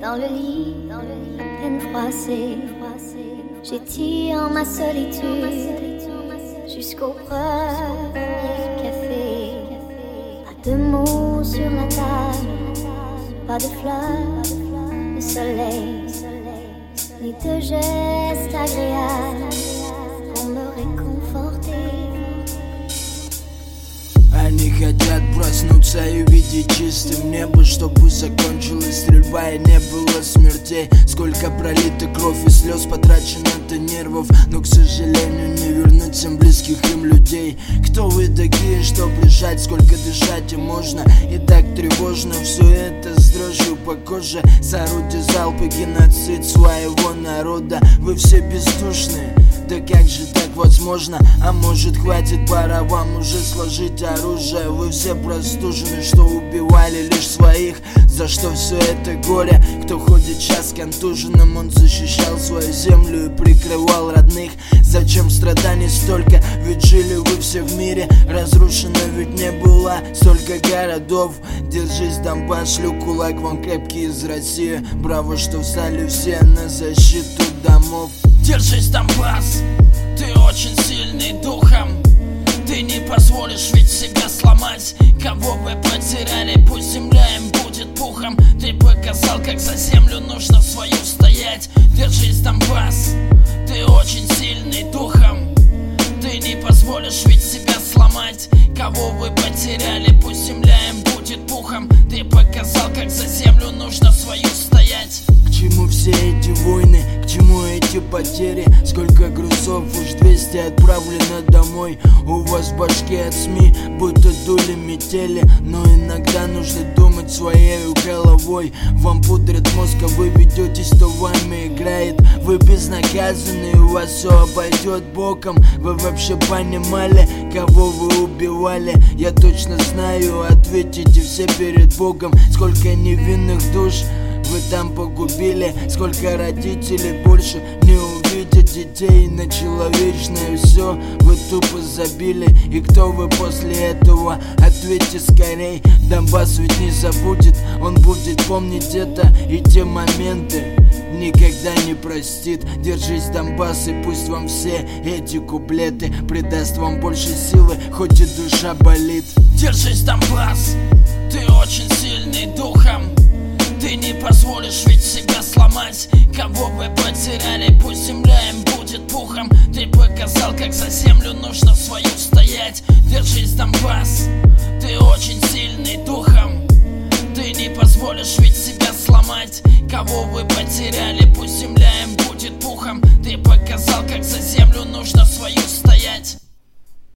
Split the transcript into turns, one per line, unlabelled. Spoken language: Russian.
dans le lit, à peine froissé, j'étire ma solitude jusqu'au premier café. Pas de mots sur la table, pas de fleurs, de soleil, ni de gestes agréables pour me réconforter.
Они хотят проснуться и видеть чистым небо, чтобы закончилась стрельба и не было смертей. Сколько пролито кровь и слез, потрачено до нервов, но, к сожалению, не вернуть всем близких им людей. Кто вы такие, чтоб решать, сколько дышать им можно? И так тревожно все это с дрожью по коже. Соорудите залпы, геноцид своего народа. Вы все бездушные, да как же так возможно? А может хватит, пора вам уже сложить оружие. Вы все простужены, что убивали лишь своих. За что все это горе? Кто ходит сейчас контуженным? Он защищал свою землю и прикрывал родных. Зачем страданий столько? Ведь жили вы все в мире. Разрушено ведь не было столько городов. Держись, Донбасс, шлю кулак вам крепкий из России. Браво, что встали все на защиту домов.
Держись, Донбасс, ты очень сильный духом. Ты не позволишь ведь себя сломать. Кого вы потеряли, пусть земля им будет пухом. Ты показал, как за землю нужно свою стоять. Держись, Донбасс, ты очень сильный духом. Ты не позволишь ведь себя сломать. Кого вы потеряли, пусть земля им будет пухом. Ты показал, как за землю нужно свою стоять.
К чему все эти войны, к чему эти потери? Сколько грузов, уж 200 отправлено домой. У вас башки от СМИ, будто дули метели. Но иногда нужно думать своей головой. Вам пудрят мозг, а вы ведетесь, то вами играет. Вы безнаказанны, у вас все обойдет боком. Вы вообще понимали, кого вы убивали? Я точно знаю, ответите все перед Богом. Сколько невинных душ вы там погубили, сколько родителей больше не увидят детей. На человечное все вы тупо забили. И кто вы после этого? Ответьте скорей. Донбасс ведь не забудет, он будет помнить это и те моменты. Никогда не простит. Держись, Донбасс, и пусть вам все эти куплеты придаст вам больше силы, хоть и душа болит.
Держись, Донбасс, ты очень сильный духом. Ты не позволишь ведь себя сломать. Кого вы потеряли, пусть земля им